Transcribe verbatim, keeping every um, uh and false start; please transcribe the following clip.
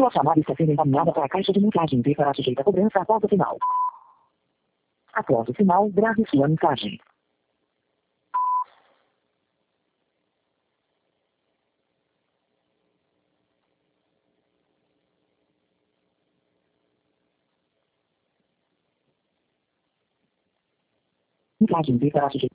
Sua chamada está sendo encaminhada para a caixa de mensagem e será sujeita a cobrança após o sinal. Após o sinal, grave sua mensagem. Mensagem será sujeita